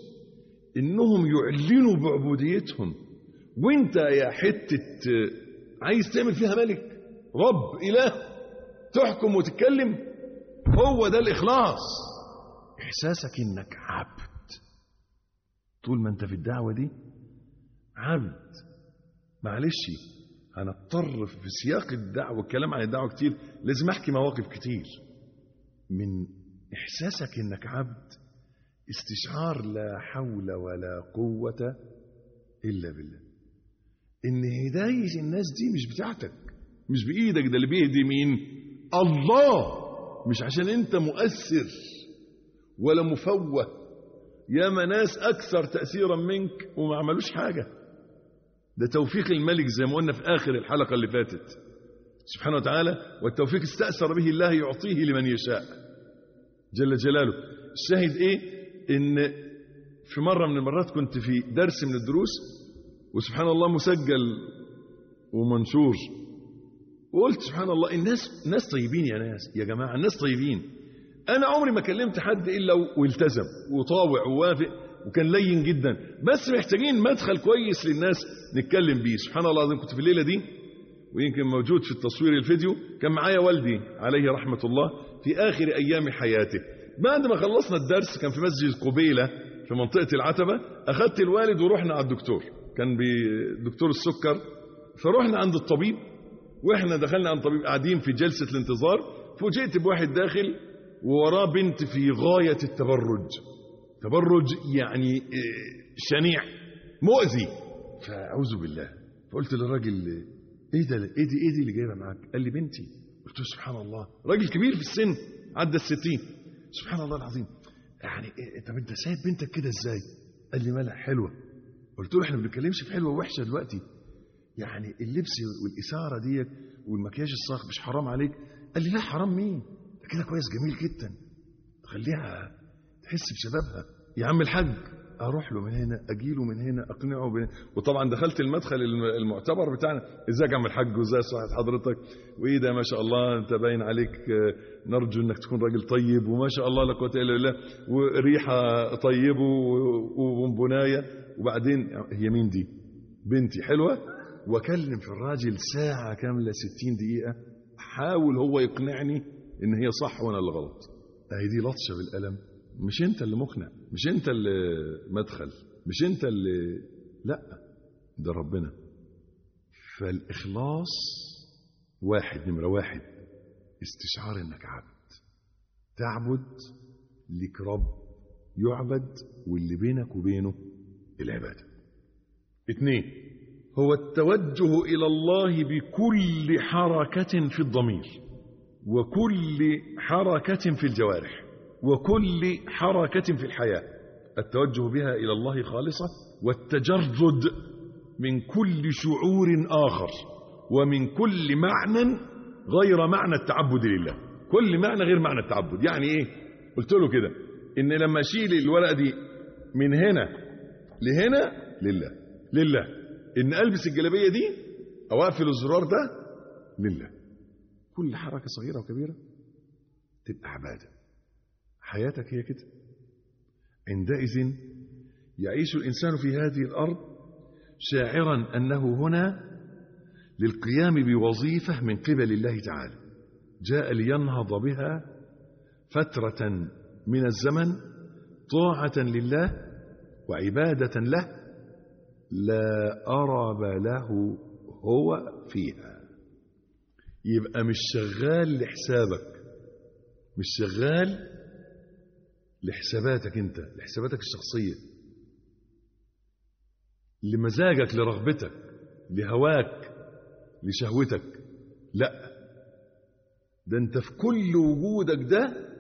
إنهم يعلنوا بعبوديتهم. وانت يا حتة عايز تعمل فيها ملك رب إله تحكم وتتكلم، هو ده الإخلاص. إحساسك إنك عبد طول ما انت في الدعوة دي عبد. معلش هنضطر في سياق الدعوة الكلام عن الدعوة كتير، لازم أحكي مواقف كتير. من إحساسك إنك عبد استشعار لا حول ولا قوة إلا بالله. إن هداية الناس دي مش بتاعتك، مش بإيدك، ده اللي بيهدي مين؟ الله. مش عشان أنت مؤثر ولا مفوه. ياما ناس أكثر تأثيرا منك وما عملوش حاجة. ده توفيق الملك زي ما قلنا في آخر الحلقة اللي فاتت سبحانه وتعالى، والتوفيق استأثر به الله يعطيه لمن يشاء جل جلاله. الشاهد إيه؟ إن في مرة من المرات كنت في درس من الدروس وسبحان الله مسجل ومنشور، وقلت سبحان الله الناس ناس طيبين يا ناس يا جماعة، الناس طيبين. أنا عمري ما كلمت حد إلا والتزم وطاوع ووافق وكان لين جدا، بس محتاجين مدخل كويس للناس نتكلم بيه. سبحان الله العظيم كنت في الليلة دي ويمكن موجود في التصوير الفيديو، كان معايا والدي عليه رحمة الله في آخر أيام حياته. بعد ما خلصنا الدرس كان في مسجد قبيلة في منطقة العتبة، أخذت الوالد ورحنا على الدكتور، كان بدكتور السكر، فروحنا عند الطبيب. وإحنا دخلنا عند الطبيب قاعدين في جلسة الانتظار، فوجئت بواحد داخل ووراه بنت في غاية التبرج. تبرج يعني شنيع مؤذي، فأعوذ بالله. فقلت للراجل ايه ده، ايه دي ايه دي اللي جايبها معاك؟ قال لي بنتي. قلت له سبحان الله، راجل كبير في السن عدى الستين، سبحان الله العظيم، يعني إيه؟ طب انت سايب بنتك كده ازاي؟ قال لي مالها حلوه. قلت له احنا ما بنتكلمش في حلوه ووحشه دلوقتي، يعني اللبس والاثاره ديت والمكياج الصاخ مش حرام عليك؟ قال لي لا حرام مين، ده كده كويس جميل جدا، خليها تحس بشبابها. يا عم الحاج اروح له من هنا اجي له من هنا اقنعه بين... وطبعا دخلت المدخل المعتبر بتاعنا، ازيك يا عم الحاج وازاي صحه حضرتك وايه ده ما شاء الله انت باين عليك نرجو انك تكون راجل طيب وما شاء الله لا قوه الا بالله وريحه طيبه وبنبنايه. وبعدين هي مين دي؟ بنتي حلوه. واكلم في الراجل ساعه كامله ستين دقيقه حاول هو يقنعني ان هي صح وانا اللي غلط. اهي دي لطشه بالقلم. مش انت اللي مقنع، مش انت اللي مدخل، مش انت اللي، لا ده ربنا. فالاخلاص واحد، نمره واحد استشعار انك عبد تعبد لك رب يعبد واللي بينك وبينه العباده. اثنين هو التوجه الى الله بكل حركه في الضمير وكل حركه في الجوارح وكل حركة في الحياة، التوجه بها إلى الله خالصة، والتجرد من كل شعور آخر ومن كل معنى غير معنى التعبد لله. كل معنى غير معنى التعبد. يعني إيه؟ قلت له كده إن لما أشيل الورقة دي من هنا لهنا لله، لله. إن ألبس الجلابية دي أو أقفل الزرار ده لله. كل حركة صغيرة وكبيرة تبقى عبادة. حياتك هي كده. عندئذ يعيش الإنسان في هذه الأرض شاعرا أنه هنا للقيام بوظيفة من قبل الله تعالى، جاء لينهض بها فترة من الزمن طاعة لله وعبادة له لا أرب له هو فيها. يبقى مش شغال لحسابك، مش شغال لحساباتك انت، لحساباتك الشخصية، لمزاجك، لرغبتك، لهواك، لشهوتك. لا، ده انت في كل وجودك ده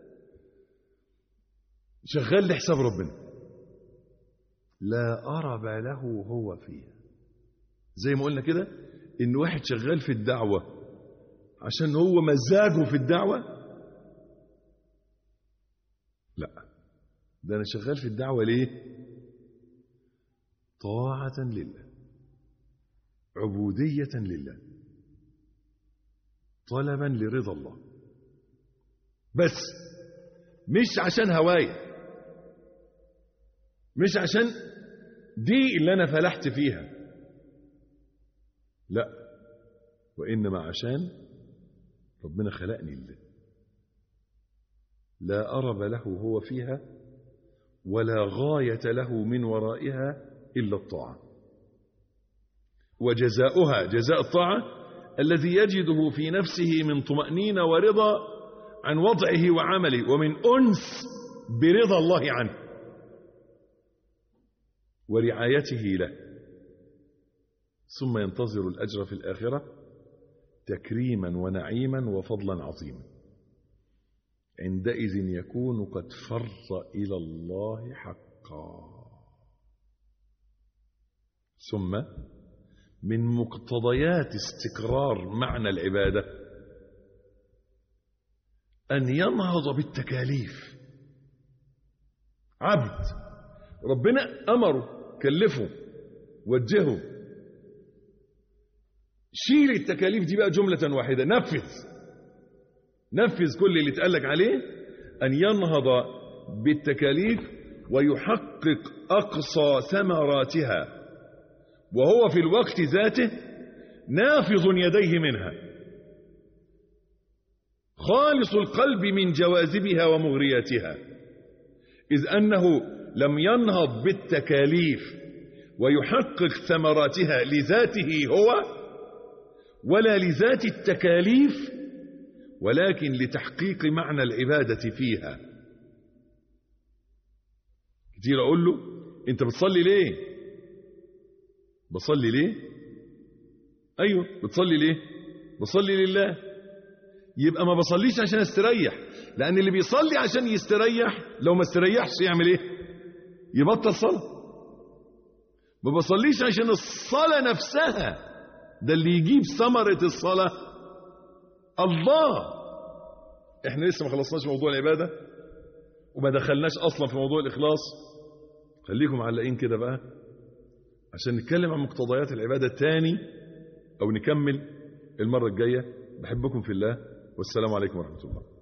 شغال لحساب ربنا لا أرب له هو فيها. زي ما قلنا كده ان واحد شغال في الدعوة عشان هو مزاجه في الدعوة، لا، ده أنا شغال في الدعوة ليه؟ طاعة لله، عبودية لله، طلبا لرضا الله، بس مش عشان هواية، مش عشان دي اللي أنا فلحت فيها، لا، وإنما عشان ربنا خلقني لله، لا أرب له هو فيها ولا غاية له من ورائها إلا الطاعة. وجزاؤها جزاء الطاعة الذي يجده في نفسه من طمأنينة ورضا عن وضعه وعمله ومن أنس برضا الله عنه ورعايته له، ثم ينتظر الأجر في الآخرة تكريما ونعيما وفضلا عظيما. عندئذ يكون قد فر إلى الله حقا. ثم من مقتضيات استقرار معنى العبادة أن ينهض بالتكاليف. عبد ربنا أمره، كلفه، وجهه، شيل التكاليف دي بقى جملة واحدة، نفذ نفذ كل اللي اتقالك عليه. أن ينهض بالتكاليف ويحقق أقصى ثمراتها وهو في الوقت ذاته نافض يديه منها، خالص القلب من جواذبها ومغرياتها، إذ أنه لم ينهض بالتكاليف ويحقق ثمراتها لذاته هو ولا لذات التكاليف، ولكن لتحقيق معنى العبادة فيها. كتير أقول له أنت بتصلي ليه؟ بصلي ليه؟ ايوه بتصلي ليه؟ بصلي لله. يبقى ما بصليش عشان استريح، لان اللي بيصلي عشان يستريح لو ما استريحش يعمل ايه؟ يبطل صلاة. ما بصليش عشان الصلاة نفسها، ده اللي يجيب ثمرة الصلاة الله. احنا لسه ما خلصناش موضوع العبادة وما دخلناش اصلا في موضوع الاخلاص. خليكم معلقين كده بقى عشان نتكلم عن مقتضيات العبادة تاني، او نكمل المرة الجاية. بحبكم في الله، والسلام عليكم ورحمة الله.